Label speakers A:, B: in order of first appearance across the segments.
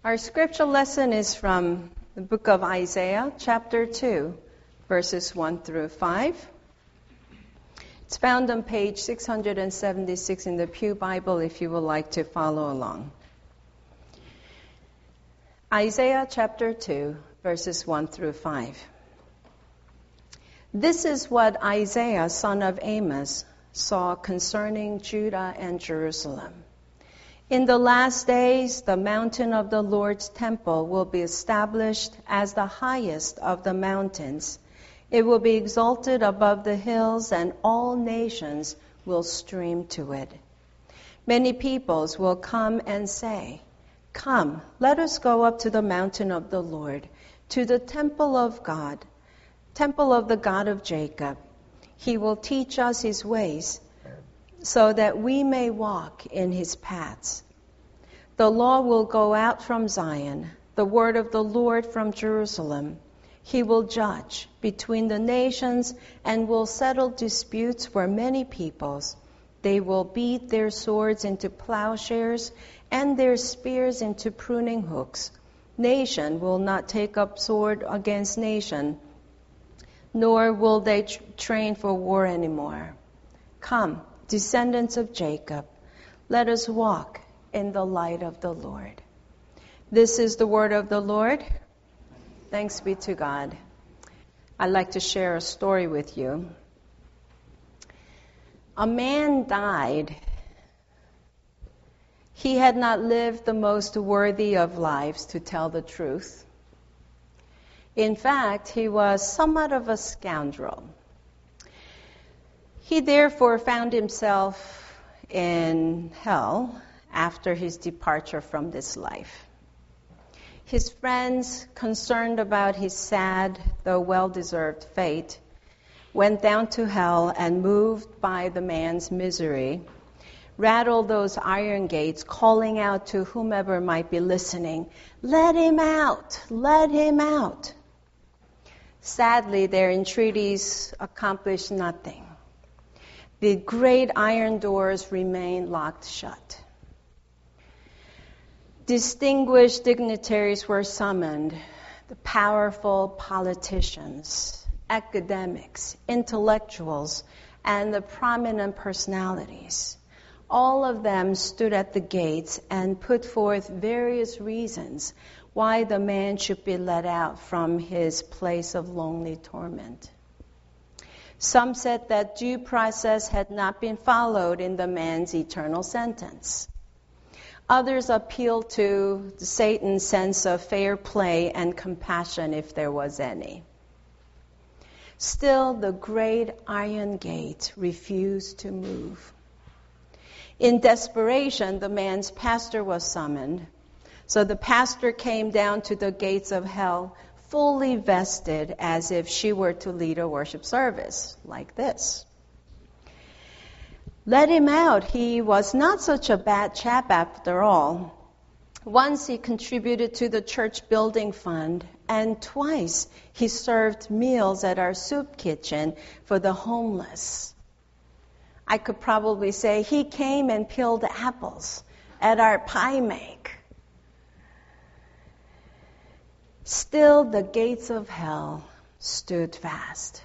A: Our scripture lesson is from the book of Isaiah, chapter 2, verses 1 through 5. It's found on page 676 in the Pew Bible if you would like to follow along. Isaiah chapter 2, verses 1 through 5. This is what Isaiah, son of Amos, saw concerning Judah and Jerusalem. In the last days, the mountain of the Lord's temple will be established as the highest of the mountains. It will be exalted above the hills, and all nations will stream to it. Many peoples will come and say, "Come, let us go up to the mountain of the Lord, to the temple of God, temple of the God of Jacob. He will teach us his ways, so that we may walk in his paths. The law will go out from Zion, the word of the Lord from Jerusalem. He will judge between the nations and will settle disputes for many peoples. They will beat their swords into plowshares and their spears into pruning hooks. Nation will not take up sword against nation, nor will they train for war anymore. Come, descendants of Jacob, let us walk in the light of the Lord." This is the word of the Lord. Thanks be to God. I'd like to share a story with you. A man died. He had not lived the most worthy of lives, to tell the truth. In fact, he was somewhat of a scoundrel. He therefore found himself in hell after his departure from this life. His friends, concerned about his sad, though well-deserved fate, went down to hell and, moved by the man's misery, rattled those iron gates, calling out to whomever might be listening, "Let him out! Let him out!" Sadly, their entreaties accomplished nothing. The great iron doors remained locked shut. Distinguished dignitaries were summoned, the powerful politicians, academics, intellectuals, and the prominent personalities. All of them stood at the gates and put forth various reasons why the man should be let out from his place of lonely torment. Some said that due process had not been followed in the man's eternal sentence. Others appealed to Satan's sense of fair play and compassion, if there was any. Still, the great iron gate refused to move. In desperation, the man's pastor was summoned. So the pastor came down to the gates of hell, fully vested as if she were to lead a worship service like this. Let him out. He was not such a bad chap after all. Once he contributed to the church building fund, and twice he served meals at our soup kitchen for the homeless. I could probably say he came and peeled apples at our pie make. Still, the gates of hell stood fast.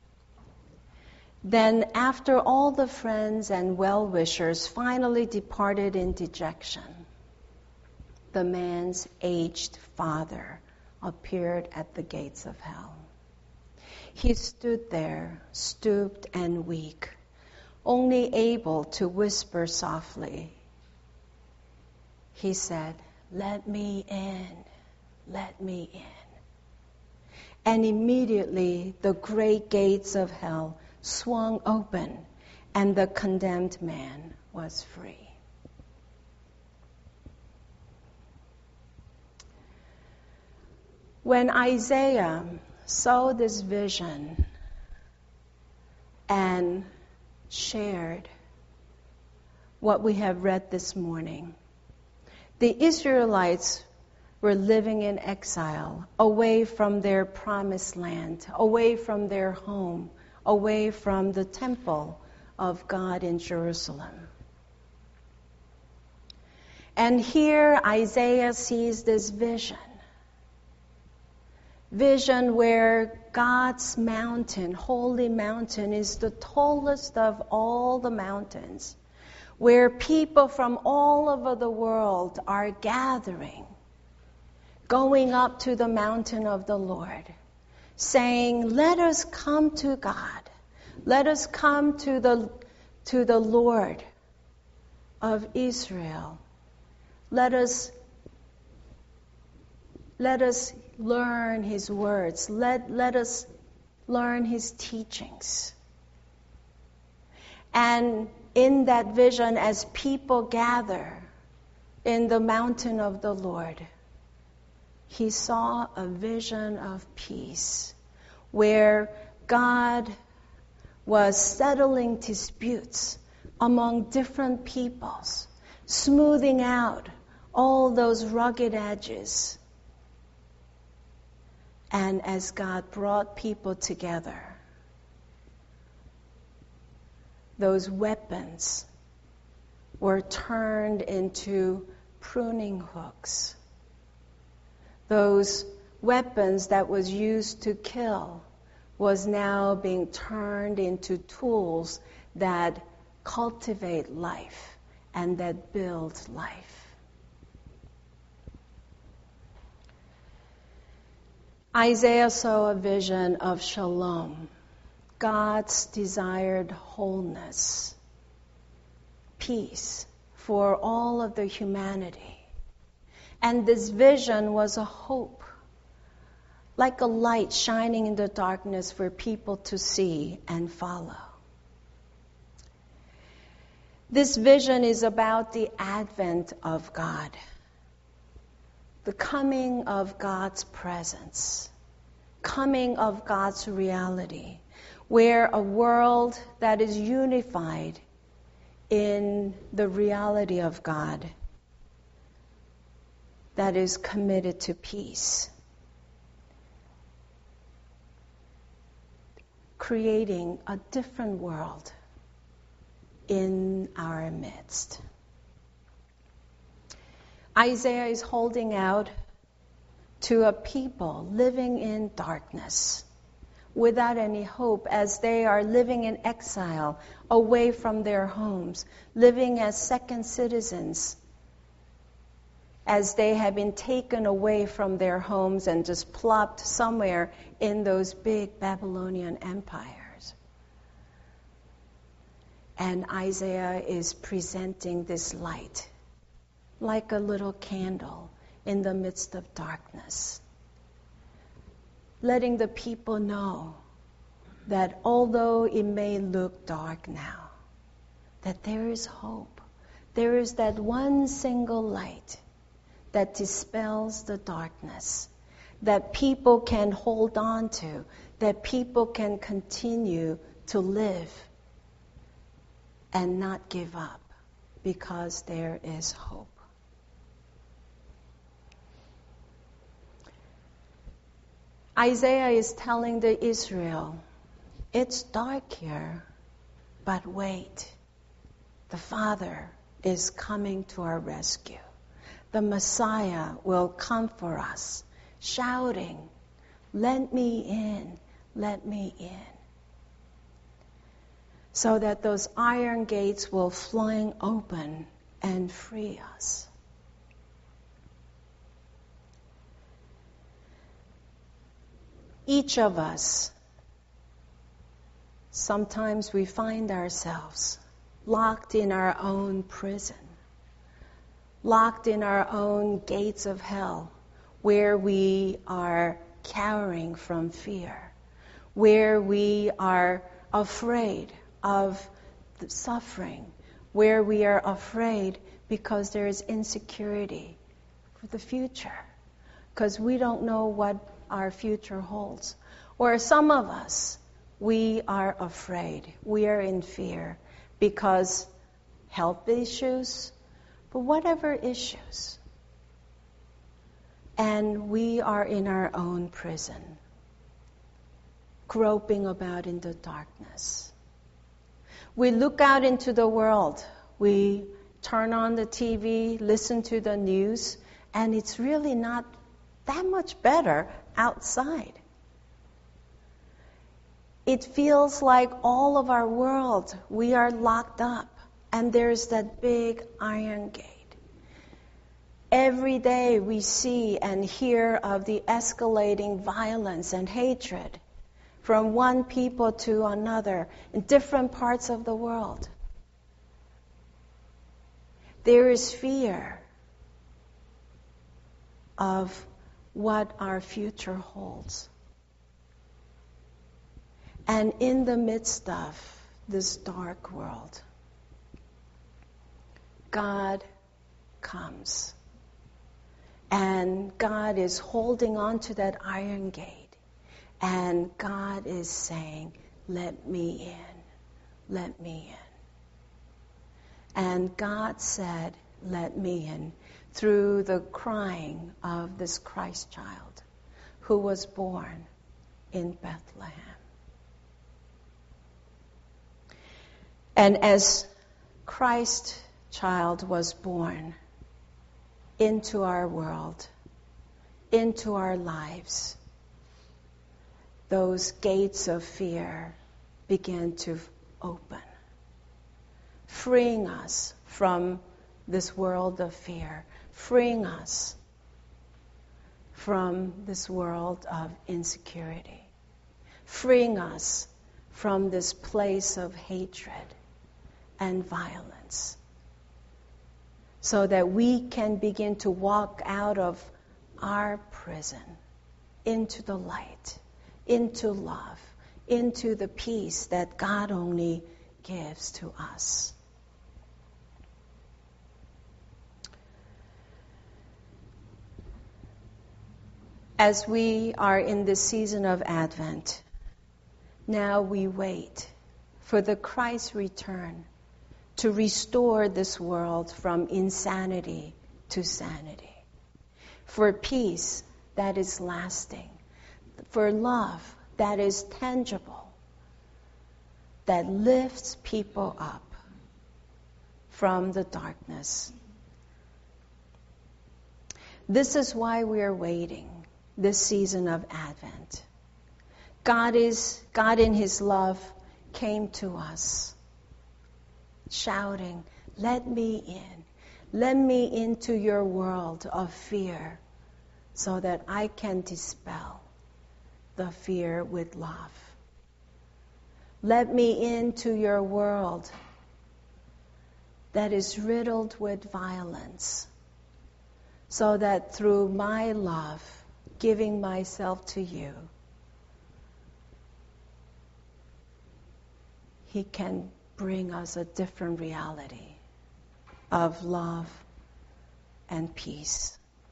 A: Then, after all the friends and well-wishers finally departed in dejection, the man's aged father appeared at the gates of hell. He stood there, stooped and weak, only able to whisper softly. He said, "Let me in. Let me in." And immediately the great gates of hell swung open, and the condemned man was free. When Isaiah saw this vision and shared what we have read this morning, the Israelites were living in exile, away from their promised land, away from their home, away from the temple of God in Jerusalem. And here Isaiah sees this vision where God's mountain, holy mountain, is the tallest of all the mountains, where people from all over the world are gathering, going up to the mountain of the Lord, saying, let us come to God. Let us come to the Lord of Israel. Let us learn His words. Let us learn His teachings. And in that vision, as people gather in the mountain of the Lord, he saw a vision of peace where God was settling disputes among different peoples, smoothing out all those rugged edges. And as God brought people together, those weapons were turned into pruning hooks. Those weapons that was used to kill was now being turned into tools that cultivate life and that build life. Isaiah saw a vision of shalom, God's desired wholeness, peace for all of the humanity. And this vision was a hope, like a light shining in the darkness for people to see and follow. This vision is about the advent of God, the coming of God's presence, coming of God's reality, where a world that is unified in the reality of God, that is committed to peace, creating a different world in our midst. Isaiah is holding out to a people living in darkness, without any hope, as they are living in exile, away from their homes, living as second citizens, as they have been taken away from their homes and just plopped somewhere in those big Babylonian empires. And Isaiah is presenting this light, like a little candle in the midst of darkness, letting the people know that although it may look dark now, that there is hope. There is that one single light that dispels the darkness, that people can hold on to, that people can continue to live and not give up, because there is hope. Isaiah is telling the Israel, it's dark here, but wait, the Father is coming to our rescue. The Messiah will come for us, shouting, let me in, let me in. So that those iron gates will fling open and free us. Each of us, sometimes we find ourselves locked in our own prison, locked in our own gates of hell, where we are cowering from fear, where we are afraid of the suffering, where we are afraid because there is insecurity for the future, because we don't know what our future holds. Or some of us, we are afraid, we are in fear because health issues, but whatever issues. And we are in our own prison, groping about in the darkness. We look out into the world. We turn on the TV, listen to the news, and it's really not that much better outside. It feels like all of our world, we are locked up, and there's that big iron gate. Every day we see and hear of the escalating violence and hatred from one people to another in different parts of the world. There is fear of what our future holds. And in the midst of this dark world, God comes. And God is holding on to that iron gate. And God is saying, let me in, let me in. And God said, let me in, through the crying of this Christ child who was born in Bethlehem. And as Christ child was born into our world, into our lives, those gates of fear began to open, freeing us from this world of fear, freeing us from this world of insecurity, freeing us from this place of hatred and violence, so that we can begin to walk out of our prison into the light, into love, into the peace that God only gives to us. As we are in this season of Advent, now we wait for the Christ return to restore this world from insanity to sanity, for peace that is lasting, for love that is tangible, that lifts people up from the darkness. This is why we are waiting this season of Advent. God in His love came to us, shouting, let me in. Let me into your world of fear so that I can dispel the fear with love. Let me into your world that is riddled with violence so that through my love, giving myself to you, He can bring us a different reality of love and peace.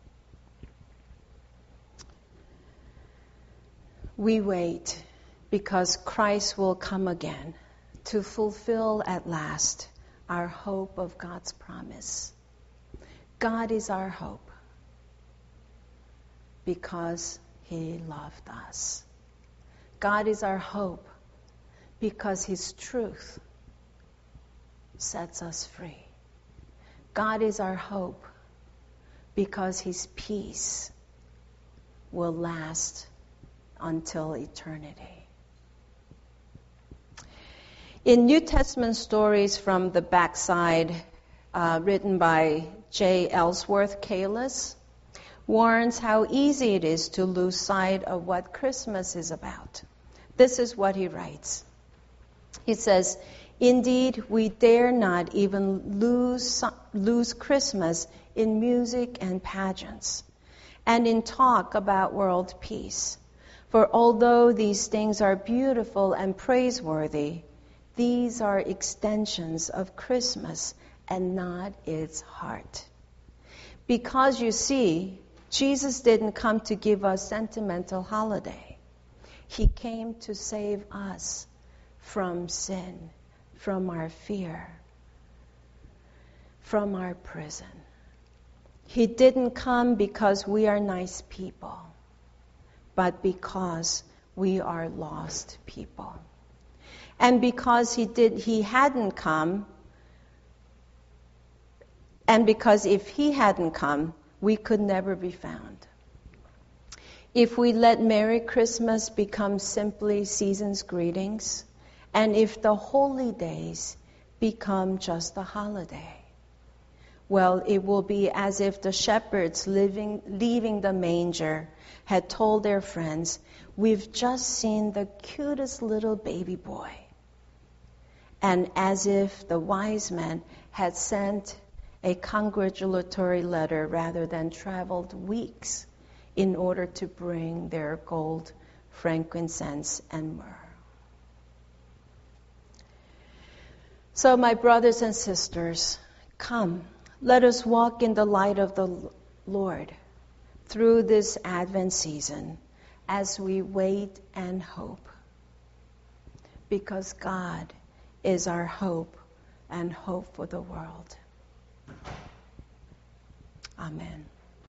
A: We wait because Christ will come again to fulfill at last our hope of God's promise. God is our hope because He loved us. God is our hope because His truth sets us free. God is our hope because His peace will last until eternity. In New Testament stories from the backside, written by J. Ellsworth Kalis, warns how easy it is to lose sight of what Christmas is about. This is what he writes. He says, indeed, we dare not even lose Christmas in music and pageants, and in talk about world peace. For although these things are beautiful and praiseworthy, these are extensions of Christmas and not its heart. Because you see, Jesus didn't come to give us sentimental holiday. He came to save us from sin, from our fear, from our prison. He didn't come because we are nice people, but because we are lost people. And because he hadn't come And because if he hadn't come, we could never be found. If we let Merry Christmas become simply season's greetings, and if the holy days become just a holiday, well, it will be as if the shepherds leaving the manger had told their friends, we've just seen the cutest little baby boy. And as if the wise men had sent a congratulatory letter rather than traveled weeks in order to bring their gold, frankincense, and myrrh. So, my brothers and sisters, come, let us walk in the light of the Lord through this Advent season as we wait and hope. Because God is our hope and hope for the world. Amen.